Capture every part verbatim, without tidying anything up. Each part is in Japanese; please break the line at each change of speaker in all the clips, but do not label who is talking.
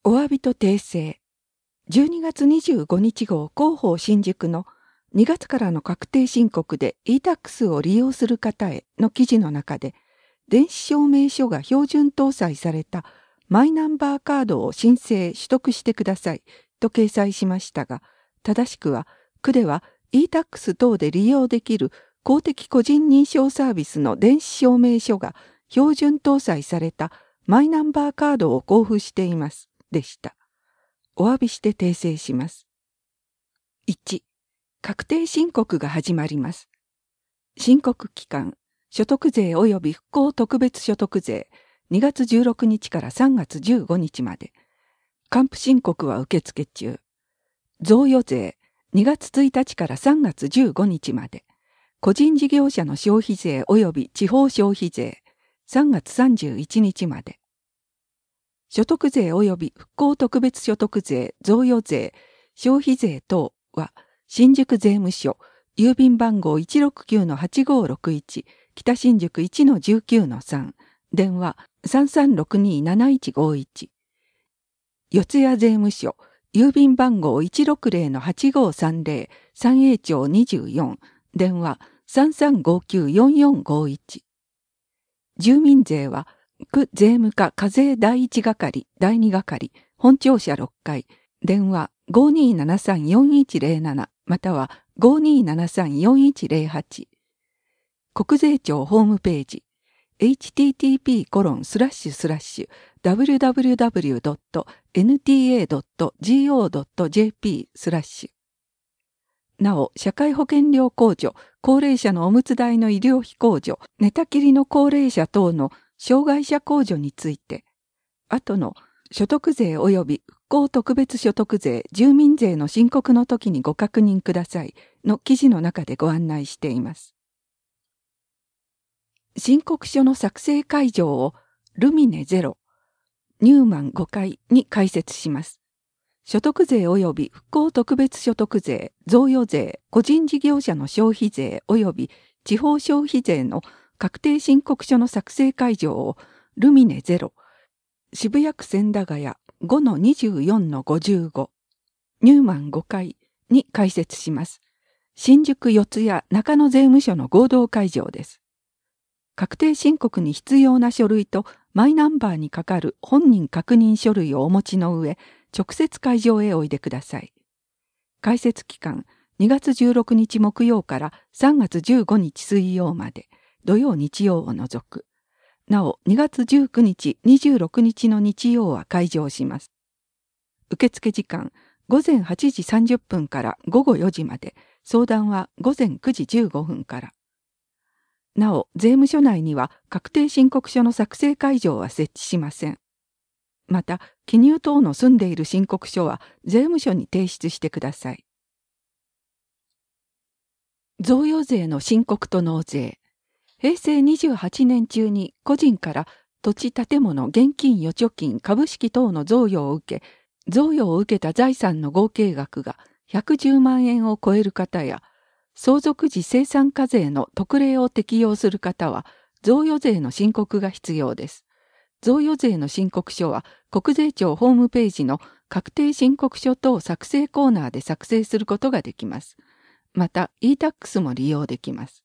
お詫びと訂正。じゅうにがつにじゅうごにち号広報新宿のにがつからの確定申告で イータックス を利用する方への記事の中で、電子証明書が標準搭載されたマイナンバーカードを申請・取得してくださいと掲載しましたが、正しくは、区では イータックス 等で利用できる公的個人認証サービスの電子証明書が標準搭載されたマイナンバーカードを交付しています。でした。お詫びして訂正します。いち、確定申告が始まります。申告期間、所得税及び復興特別所得税、にがつじゅうろくにちからさんがつじゅうごにちまで。還付申告は受付中。贈与税、にがつついたちからさんがつじゅうごにちまで。個人事業者の消費税及び地方消費税、さんがつさんじゅういちにちまで。所得税及び復興特別所得税、贈与税、消費税等は、新宿税務署、郵便番号 いちろくきゅうのはちごーろくいち、北新宿 いちのじゅうきゅうのさん、電話 さんさんろくにーなないちごいち。四谷税務署、郵便番号 いちろくぜろのはちごーさんぜろ、三栄町にじゅうよん、電話 さんさんごきゅうよんよんごいち。住民税は、区税務課課税第一係、第二係、本庁舎ろっかい、電話 ごーにーななさんよんいちぜろなな または ごーにーななさんよんいちぜろはち。国税庁ホームページ エイチティーティーピーコロンスラッシュスラッシュダブリューダブリューダブリュードットエヌティーエードットジーオードットジェーピー スラッシュ。なお、社会保険料控除、高齢者のおむつ代の医療費控除、寝たきりの高齢者等の障害者控除について、後の所得税及び復興特別所得税、住民税の申告の時にご確認くださいの記事の中でご案内しています。申告書の作成会場をルミネゼロ、ニューマンごかいに開設します。所得税及び復興特別所得税、贈与税、個人事業者の消費税及び地方消費税の確定申告書の作成会場をルミネゼロ、渋谷区千駄ヶ谷 ごのにじゅうよんのごじゅうご、ニューマンごかいに開設します。新宿四谷中野税務署の合同会場です。確定申告に必要な書類とマイナンバーにかかる本人確認書類をお持ちの上、直接会場へおいでください。開設期間、にがつじゅうろくにち木曜からさんがつじゅうごにち水曜まで、土曜日曜を除く。なお、にがつじゅうくにち、にじゅうろくにちの日曜は開場します。受付時間、ごぜんはちじさんじゅっぷんからごごよじまで、相談はごぜんくじじゅうごふんから。なお、税務署内には確定申告書の作成会場は設置しません。また、記入等の済んでいる申告書は税務署に提出してください。贈与税の申告と納税。へいせいにじゅうはちねん中に個人から土地建物、現金預貯金、株式等の贈与を受け、贈与を受けた財産の合計額がひゃくじゅうまんえんを超える方や、相続時精算課税の特例を適用する方は、贈与税の申告が必要です。贈与税の申告書は、国税庁ホームページの確定申告書等作成コーナーで作成することができます。また、イータックス も利用できます。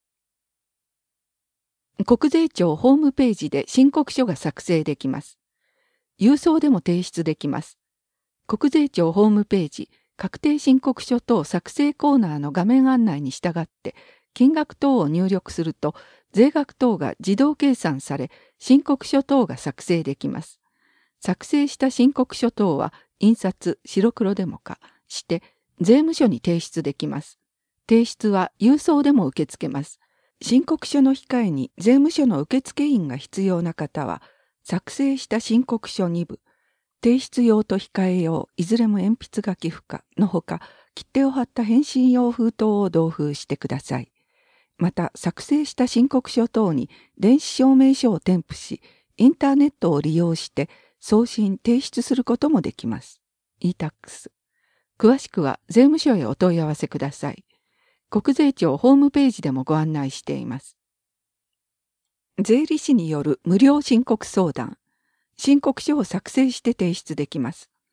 国税庁ホームページで申告書が作成できます。郵送でも提出できます。国税庁ホームページ、確定申告書等作成コーナーの画面案内に従って、金額等を入力すると、税額等が自動計算され、申告書等が作成できます。作成した申告書等は、印刷、白黒でもかして、税務署に提出できます。提出は郵送でも受け付けます。申告書の控えに税務署の受付員が必要な方は、作成した申告書にぶ、提出用と控え用、いずれも鉛筆書き不可のほか、切手を貼った返信用封筒を同封してください。また、作成した申告書等に電子証明書を添付し、インターネットを利用して送信・提出することもできます。イータックス。詳しくは税務署へお問い合わせください。国税庁ホームページでもご案内しています。税理士による無料申告相談。申告書を作成して提出できます。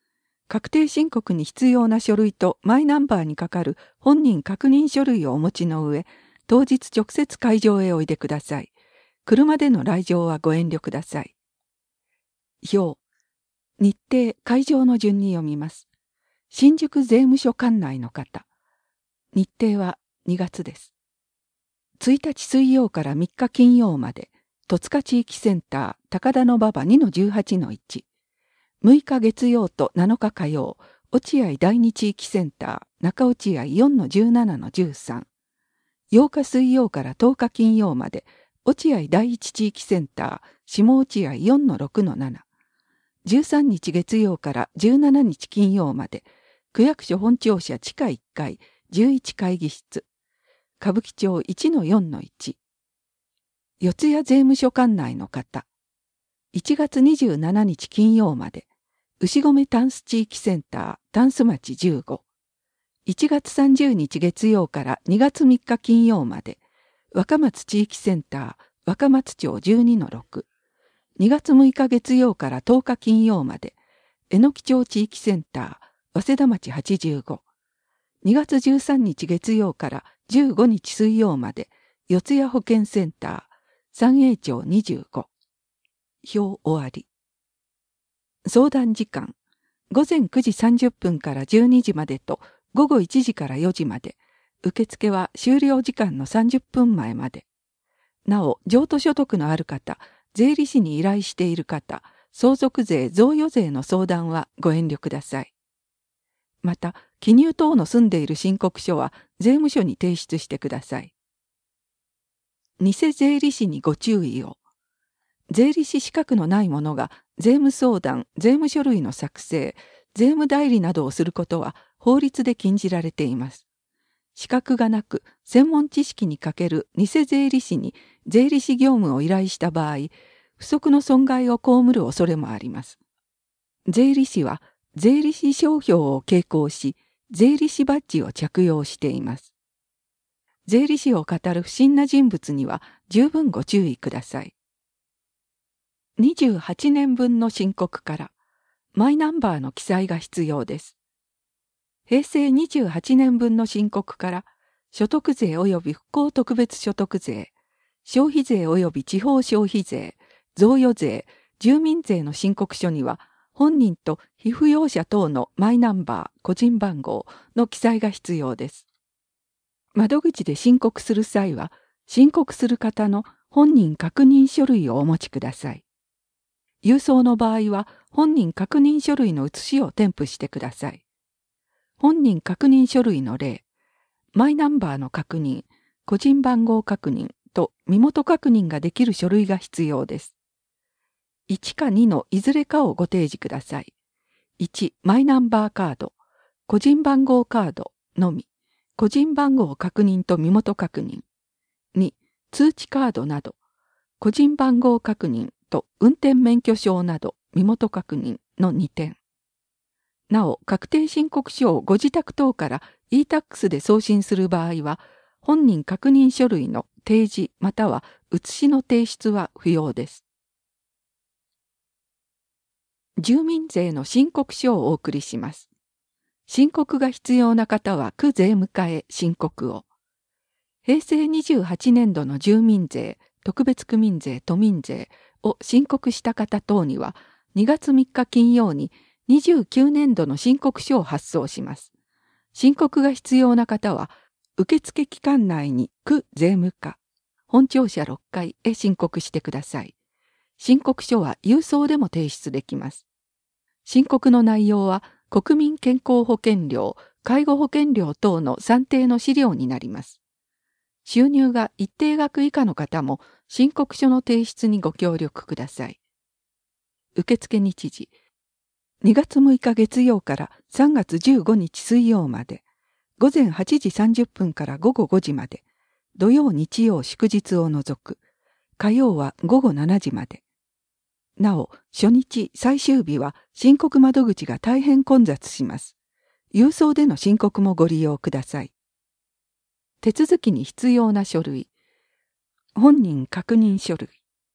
確定申告に必要な書類とマイナンバーにかかる本人確認書類をお持ちの上、当日直接会場へおいでください。車での来場はご遠慮ください。表。日程、会場の順に読みます。新宿税務署管内の方。日程はにがつです。ついたち水曜からみっか金曜まで、戸塚地域センター、高田馬場 にのじゅうはちのいち。むいか月曜となのか火曜、落合第二地域センター、中落合 よんのじゅうななのじゅうさん。ようか水曜からとおか金曜まで、落合第一地域センター、下落合 よんのろくのなな。じゅうさんにち月曜からじゅうしちにち金曜まで、区役所本庁舎地下いっかい、じゅういち会議室、歌舞伎町 いちのよんのいち。四谷税務署管内の方。いちがつにじゅうしちにち金曜まで、牛込タンス地域センター、タンス町じゅうご。いちがつさんじゅうにち月曜からにがつみっか金曜まで、若松地域センター、若松町 じゅうにのろく。にがつむいか月曜からとおか金曜まで、榎木町地域センター、早稲田町はちじゅうご。にがつじゅうさんにち月曜からじゅうごにち水曜まで、四谷保健センター、三栄町にじゅうご。表終わり。相談時間、ごぜんくじさんじゅっぷんからじゅうにじまでと、ごごいちじからよじまで、受付は終了時間のさんじゅっぷんまえまで。なお、譲渡所得のある方、税理士に依頼している方、相続税・贈与税の相談はご遠慮ください。また、記入等の済んでいる申告書は税務署に提出してください。偽税理士にご注意を。税理士資格のない者が税務相談、税務書類の作成、税務代理などをすることは法律で禁じられています。資格がなく、専門知識に欠ける偽税理士に税理士業務を依頼した場合、不測の損害を被る恐れもあります。税理士は税理士商標を携行し、税理士バッジを着用しています。税理士を語る不審な人物には十分ご注意ください。にじゅうはちねんぶんの申告からマイナンバーの記載が必要です。平成にじゅうはちねんぶんの申告から所得税及び復興特別所得税、消費税及び地方消費税、贈与税、住民税の申告書には本人と被扶養者等のマイナンバー、個人番号の記載が必要です。窓口で申告する際は、申告する方の本人確認書類をお持ちください。郵送の場合は、本人確認書類の写しを添付してください。本人確認書類の例、マイナンバーの確認、個人番号確認と身元確認ができる書類が必要です。いちかにのいずれかをご提示ください。いち、マイナンバーカード、個人番号カードのみ、個人番号確認と身元確認。に、通知カードなど、個人番号確認と運転免許証など身元確認のにてん。なお、確定申告書をご自宅等から イータックス で送信する場合は、本人確認書類の提示または写しの提出は不要です。住民税の申告書をお送りします。申告が必要な方は区税務課へ申告を。平成にじゅうはちねんどの住民税、特別区民税、都民税を申告した方等には、にがつみっか金曜ににじゅうきゅうねんどの申告書を発送します。申告が必要な方は、受付期間内に区税務課、本庁舎ろっかいへ申告してください。申告書は郵送でも提出できます。申告の内容は国民健康保険料、介護保険料等の算定の資料になります。収入が一定額以下の方も申告書の提出にご協力ください。受付日時、にがつむいか月曜からさんがつじゅうごにち水曜まで、ごぜんはちじさんじゅっぷんからごごごじまで、土曜日曜祝日を除く、火曜はごごしちじまで。なお、初日最終日は申告窓口が大変混雑します。郵送での申告もご利用ください。手続きに必要な書類。本人確認書類。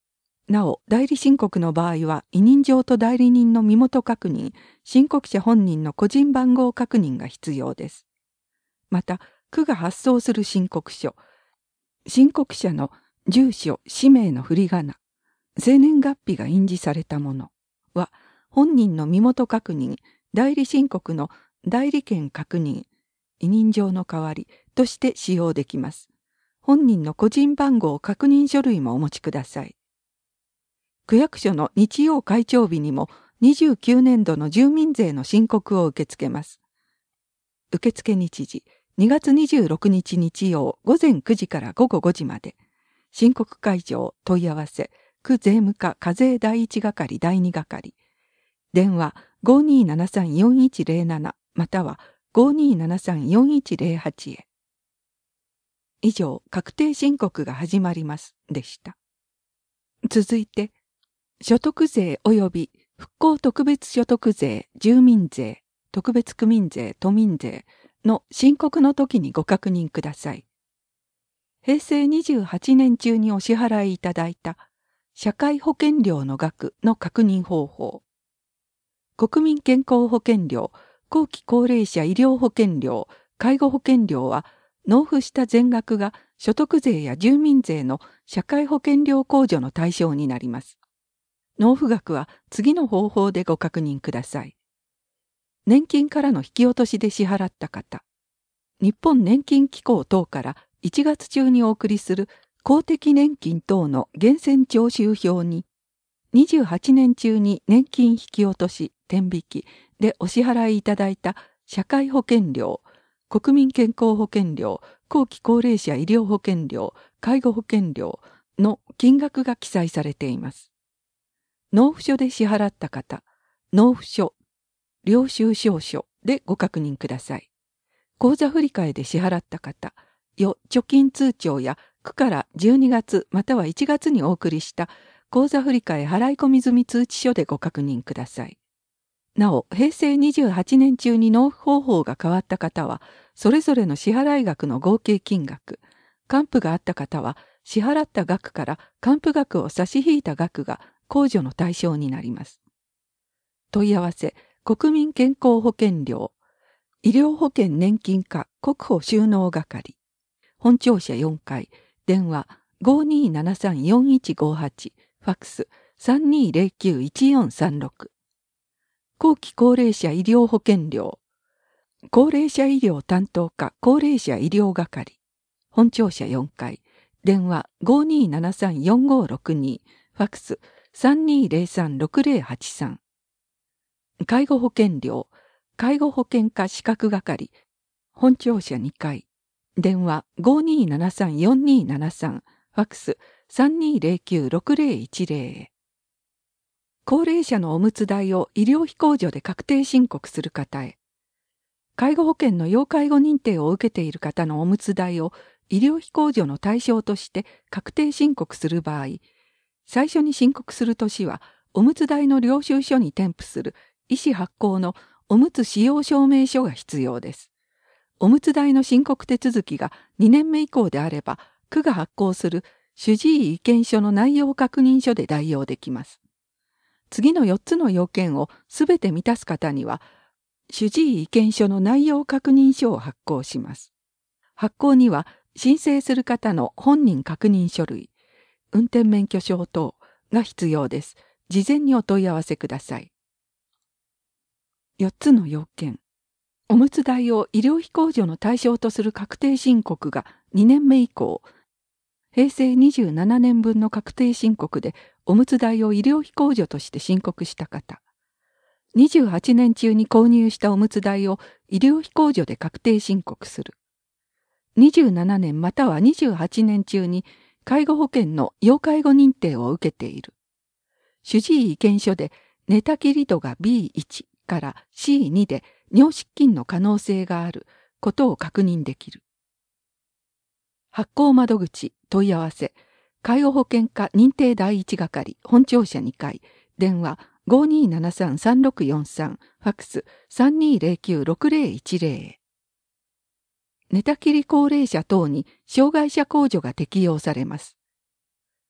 なお、代理申告の場合は、委任状と代理人の身元確認、申告者本人の個人番号確認が必要です。また、区が発送する申告書、申告者の住所、氏名の振り仮名、生年月日が印字されたものは、本人の身元確認、代理申告の代理権確認、委任状の代わりとして使用できます。本人の個人番号確認書類もお持ちください。区役所の日曜開帳日にもにじゅうきゅうねんどの住民税の申告を受け付けます。受付日時、にがつにじゅうろくにち日曜午前くじから午後ごじまで。申告会場問い合わせ、区税務課課税第一係第二係。電話 ごーにーななさんよんいちゼロなな または ごーにーななさんよんいちゼロはち へ。以上、確定申告が始まりますでした。続いて、所得税及び復興特別所得税、住民税、特別区民税、都民税の申告の時にご確認ください。へいせいにじゅうはちねん中にお支払いいただいた社会保険料の額の確認方法。国民健康保険料、後期高齢者医療保険料、介護保険料は納付した全額が所得税や住民税の社会保険料控除の対象になります。納付額は次の方法でご確認ください。年金からの引き落としで支払った方、日本年金機構等からいちがつ中にお送りする公的年金等の源泉徴収票に、にじゅうはちねん中に年金引き落とし、天引きでお支払いいただいた社会保険料、国民健康保険料、後期高齢者医療保険料、介護保険料の金額が記載されています。納付書で支払った方、納付書、領収証書でご確認ください。口座振替で支払った方、預貯金通帳や区からじゅうにがつまたはいちがつにお送りした口座振替払い込み済通知書でご確認ください。なお、へいせいにじゅうはちねん中に納付方法が変わった方は、それぞれの支払い額の合計金額、還付があった方は、支払った額から還付額を差し引いた額が控除の対象になります。問い合わせ、国民健康保険料、医療保険年金課国保収納係、本庁舎よんかい、電話 ごーにーななさんよんいちごはち、ファックス さんにーゼロきゅういちよんさんろく、後期高齢者医療保険料、高齢者医療担当課高齢者医療係、本庁舎よんかい、電話 ごーにーななさんよんごろくに、ファックス さんにーゼロさんろくゼロはちさん。介護保険料、介護保険課資格係、本庁舎にかい、電話 ごーにーななさんよんにーななさん、ファックス さんにーゼロきゅうろくゼロいちゼロ へ。高齢者のおむつ代を医療費控除で確定申告する方へ。介護保険の要介護認定を受けている方のおむつ代を医療費控除の対象として確定申告する場合、最初に申告する年はおむつ代の領収書に添付する医師発行のおむつ使用証明書が必要です。おむつ代の申告手続きがにねんめ以降であれば、区が発行する主治医意見書の内容確認書で代用できます。次のよっつの要件をすべて満たす方には、主治医意見書の内容確認書を発行します。発行には申請する方の本人確認書類、運転免許証等が必要です。事前にお問い合わせください。よっつの要件。おむつ代を医療費控除の対象とする確定申告がにねんめ以降、へいせいにじゅうななねんぶんの確定申告でおむつ代を医療費控除として申告した方、にじゅうはちねん中に購入したおむつ代を医療費控除で確定申告する。にじゅうななねんまたはにじゅうはちねん中に介護保険の要介護認定を受けている。主治医意見書で寝たきり度が ビーいち から シーに で尿失禁の可能性があることを確認できる。発行窓口問い合わせ、介護保険課認定第一係本庁舎にかい、電話 ごーにーななさんさんろくよんさん、ファックス さんにーゼロきゅうろくゼロいちゼロ へ。寝たきり高齢者等に障害者控除が適用されます。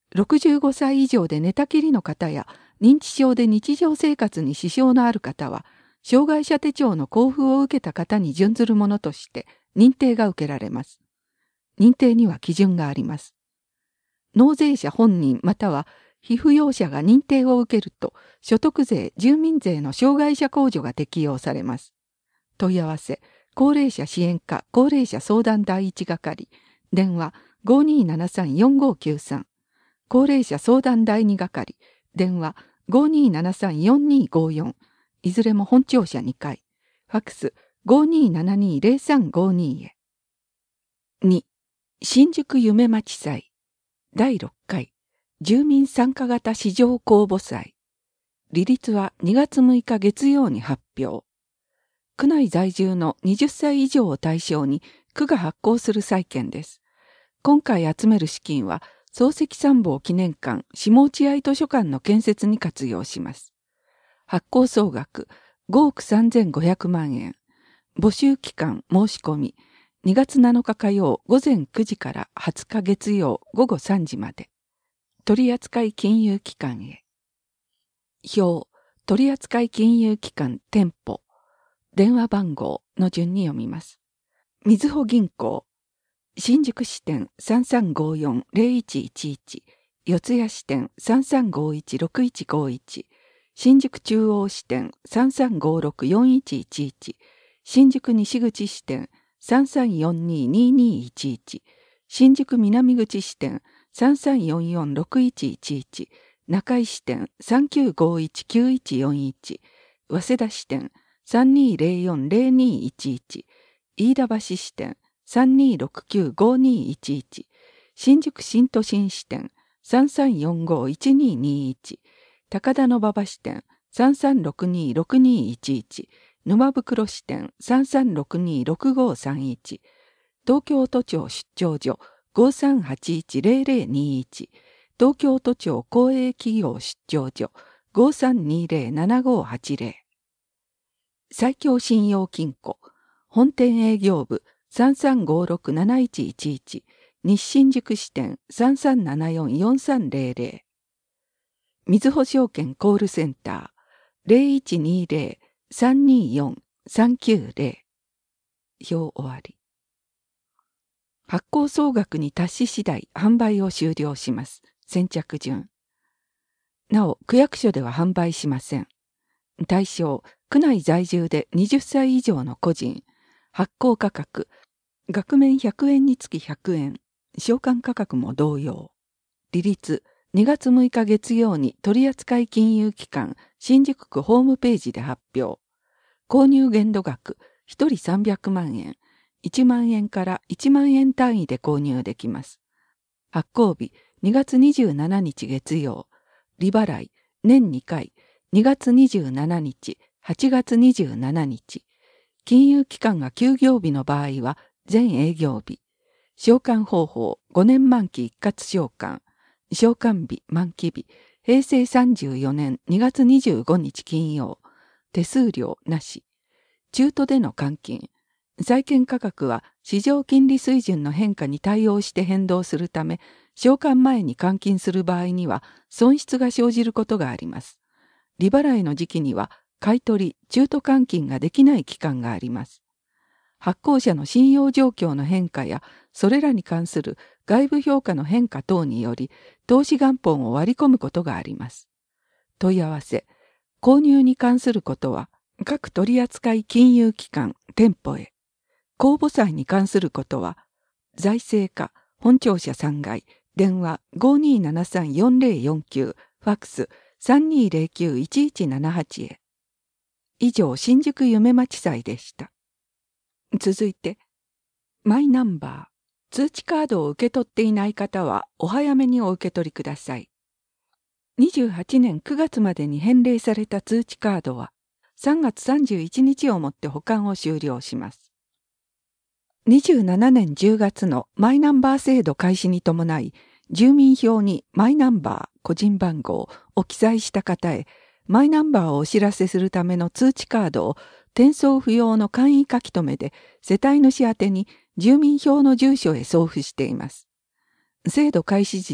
ろくじゅうごさい以上で寝たきりの方や認知症で日常生活に支障のある方は、障害者手帳の交付を受けた方に準ずるものとして認定が受けられます。認定には基準があります。納税者本人または被扶養者が認定を受けると、所得税・住民税の障害者控除が適用されます。問い合わせ、高齢者支援課高齢者相談第一係、電話 ごーにーななさんよんごーきゅうさん、高齢者相談第二係、電話 ごーにーななさんよんにーごーよん、いずれも本庁舎にかい、ファックス ごーにーななにーぜろさんごーにー へ。に、新宿夢町祭だいろっかい住民参加型市場公募祭。利率はにがつむいか月曜に発表。区内在住のはたち以上を対象に区が発行する債券です。今回集める資金は漱石参謀記念館下落合図書館の建設に活用します。発行総額ごおくさんぜんごひゃくまんえん。募集期間申し込みにがつなのか火曜午前くじからはつか月曜午後さんじまで。取扱金融機関へ。表、取扱金融機関店舗、電話番号の順に読みます。みずほ銀行、新宿支店 さんさんごよんのぜろいちいちいち、四谷支店 さんさんごいちろくいちごいち、新宿中央支店 さんさんごろくよんいちいちいち、新宿西口支店 さんさんよんにーにーにーいちいち、新宿南口支店 さんさんよんよんろくいちいちいち、中井支店 さんきゅうごいちきゅういちよんいち、早稲田支店 さんにーぜろよんぜろにーいちいち、飯田橋支店 さんにーろくきゅうごにーいちいち、新宿新都心支店 さんさんよんごいちにーにーいち、高田馬場支店 さんさんろくにーろくにーいちいち、沼袋支店 さんさんろくにーろくごさんいち、東京都庁出張所 ごさんはちいちぜろぜろにーいち、東京都庁公営企業出張所 ごさんにーぜろななごはちぜろ。埼京信用金庫、本店営業部 さんさんごろくなないちいちいち、西新宿支店 さんさんななよんよんさんぜろぜろ。みずほ証券コールセンター ぜろいちにーぜろさんにーよんさんきゅうぜろ。表終わり。発行総額に達し次第販売を終了します。先着順。なお、区役所では販売しません。対象、区内在住ではたち以上の個人。発行価格、額面ひゃくえんにつきひゃくえん。償還価格も同様。利率、にがつむいか月曜に取扱金融機関新宿区ホームページで発表。購入限度額、ひとりさんびゃくまんえん。いちまんえんからいちまんえん単位で購入できます。発行日、にがつにじゅうしちにち月曜。利払い、年にかい、にがつにじゅうしちにち、はちがつにじゅうしちにち。金融機関が休業日の場合は全営業日。償還方法、ごねん満期一括償還。償還日、満期日、へいせいさんじゅうよねんにがつにじゅうごにち金曜。手数料なし。中途での換金。債券価格は市場金利水準の変化に対応して変動するため、償還前に換金する場合には損失が生じることがあります。利払いの時期には買い取り、中途換金ができない期間があります。発行者の信用状況の変化や、それらに関する外部評価の変化等により、投資元本を割り込むことがあります。問い合わせ、購入に関することは、各取扱金融機関、店舗へ。公募債に関することは、財政課、本庁舎さんがい、電話 ごーにーななさんよんぜろよんきゅう、ファックス さんにーぜろきゅういちいちななはち へ。以上、新宿夢町祭でした。続いて、マイナンバー、通知カードを受け取っていない方はお早めにお受け取りください。にじゅうはちねんくがつまでに返礼された通知カードは、さんがつさんじゅういちにちをもって保管を終了します。にじゅうななねんじゅうがつのマイナンバー制度開始に伴い、住民票にマイナンバー、個人番号を記載した方へ、マイナンバーをお知らせするための通知カードを転送不要の簡易書き留めで世帯主宛に住民票の住所へ送付しています。制度開始時の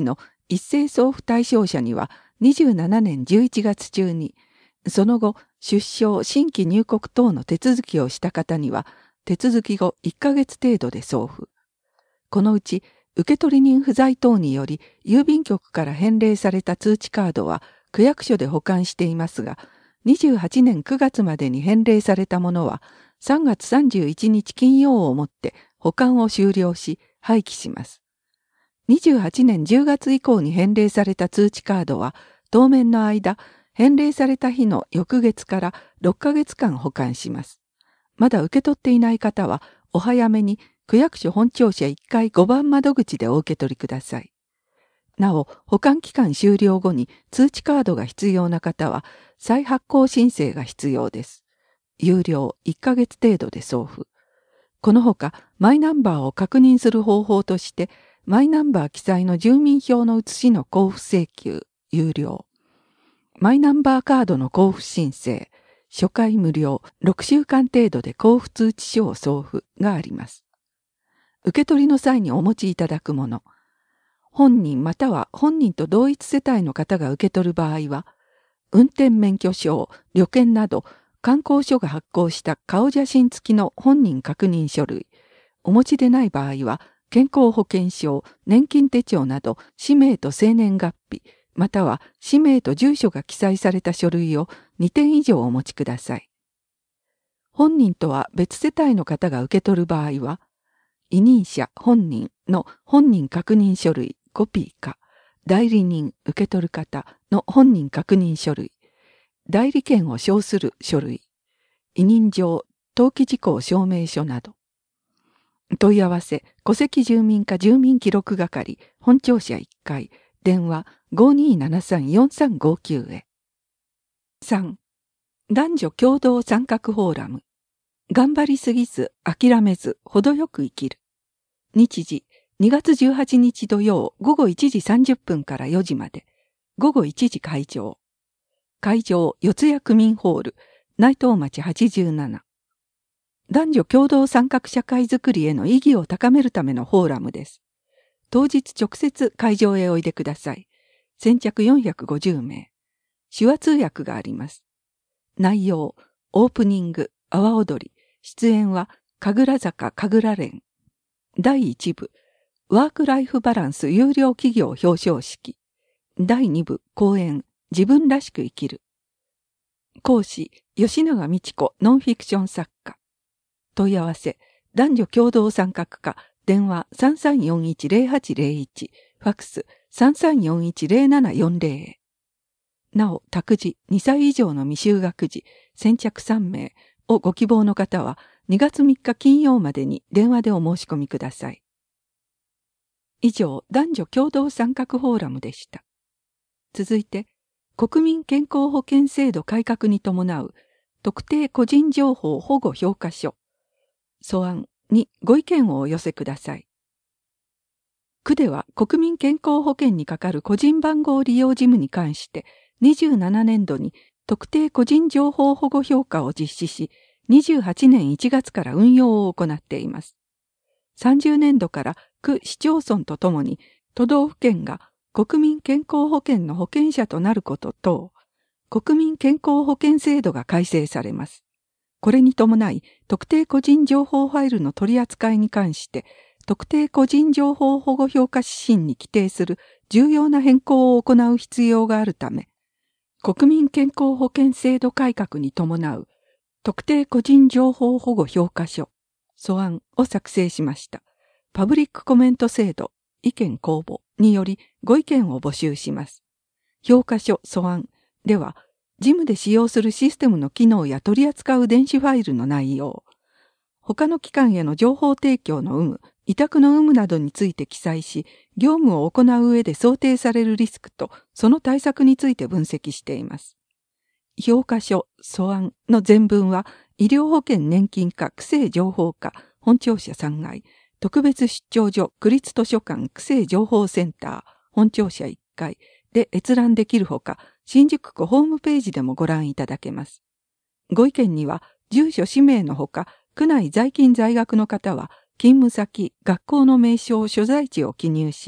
一斉送付対象者にはにじゅうななねんじゅういちがつ中に、その後、出生、新規入国等の手続きをした方には、手続き後いっかげつ程度で送付。このうち、受取人不在等により、郵便局から返礼された通知カードは、区役所で保管していますが、にじゅうはちねんくがつまでに返礼されたものは、さんがつさんじゅういちにち金曜をもって保管を終了し、廃棄します。にじゅうはちねんじゅうがつ以降に返礼された通知カードは、当面の間、返礼された日の翌月からろっかげつかん保管します。まだ受け取っていない方は、お早めに区役所本庁舎いっかいごばん窓口でお受け取りください。なお、保管期間終了後に通知カードが必要な方は、再発行申請が必要です。有料いっかげつ程度で送付。このほか、マイナンバーを確認する方法として、マイナンバー記載の住民票の写しの交付請求、有料。マイナンバーカードの交付申請、初回無料、ろくしゅうかん程度で交付通知書を送付があります。受け取りの際にお持ちいただくもの。本人または本人と同一世帯の方が受け取る場合は、運転免許証、旅券など、観光所が発行した顔写真付きの本人確認書類。お持ちでない場合は、健康保険証、年金手帳など、氏名と生年月日、または氏名と住所が記載された書類をにてん以上お持ちください。本人とは別世帯の方が受け取る場合は、委任者本人の本人確認書類コピーか、代理人受け取る方の本人確認書類、代理権を証する書類、委任状、登記事項証明書など。問い合わせ、戸籍住民課住民記録係、本庁舎いっかい、電話 ごにーななさんよんさんごきゅう へ。さん. 男女共同参画フォーラム。頑張りすぎず、諦めず、程よく生きる。日時、にがつじゅうはちにち土曜ごごいちじさんじゅっぷんからよじまで。ごごいちじ会場。会場、四谷区民ホール、内藤町はちじゅうなな。男女共同参画社会づくりへの意義を高めるためのフォーラムです。当日直接会場へおいでください。先着よんひゃくごじゅうめい。手話通訳があります。内容、オープニング、阿波踊り、出演は、神楽坂神楽連。だいいち部、ワークライフバランス有料企業表彰式。だいに部、講演、自分らしく生きる。講師、吉永美智子ノンフィクション作家。問い合わせ、男女共同参画課、電話 さんさんよんいちゼロはちゼロいち、ファックス さんさんよんいちゼロななよんゼロ へ。なお、託児、にさい以上の未就学児、先着さんめいをご希望の方は、にがつみっか金曜までに電話でお申し込みください。以上、男女共同参画フォーラムでした。続いて、国民健康保険制度改革に伴う特定個人情報保護評価書、素案にご意見をお寄せください。区では国民健康保険にかかる個人番号利用事務に関して、にじゅうななねんどに特定個人情報保護評価を実施し、にじゅうはちねんいちがつから運用を行っています。さんじゅうねんどから区市町村とともに都道府県が国民健康保険の保険者となること等、国民健康保険制度が改正されます。これに伴い、特定個人情報ファイルの取り扱いに関して、特定個人情報保護評価指針に規定する重要な変更を行う必要があるため、国民健康保険制度改革に伴う特定個人情報保護評価書、素案を作成しました。パブリックコメント制度、意見公募によりご意見を募集します。評価書素案では、事務で使用するシステムの機能や取り扱う電子ファイルの内容、他の機関への情報提供の有無、委託の有無などについて記載し、業務を行う上で想定されるリスクとその対策について分析しています。評価書素案の全文は、医療保険年金課区政情報課本庁舎さんがい、特別出張所区立図書館区政情報センター本庁舎いっかいで閲覧できるほか、新宿区ホームページでもご覧いただけます。ご意見には、住所氏名のほか、区内在勤在学の方は、勤務先、学校の名称、所在地を記入し、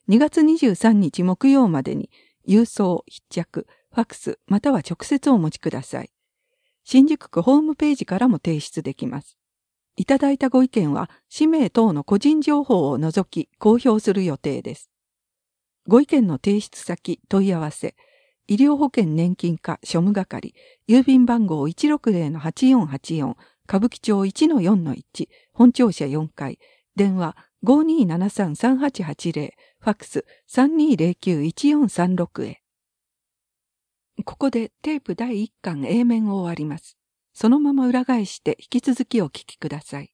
にがつにじゅうさんにち木曜までに郵送、筆着、ファクスまたは直接お持ちください。新宿区ホームページからも提出できます。いただいたご意見は氏名等の個人情報を除き公表する予定です。ご意見の提出先、問い合わせ、医療保険年金課庶務係、郵便番号 いちろくぜろのはちよんはちよん、歌舞伎町 いちのよんのいち、本庁舎よんかい、電話 ごーにーななさんさんはちはちぜろ、ファックス さんにーぜろきゅういちよんさんろく へ。ここでテープだいいっかん A 面を終わります。そのまま裏返して引き続きお聞きください。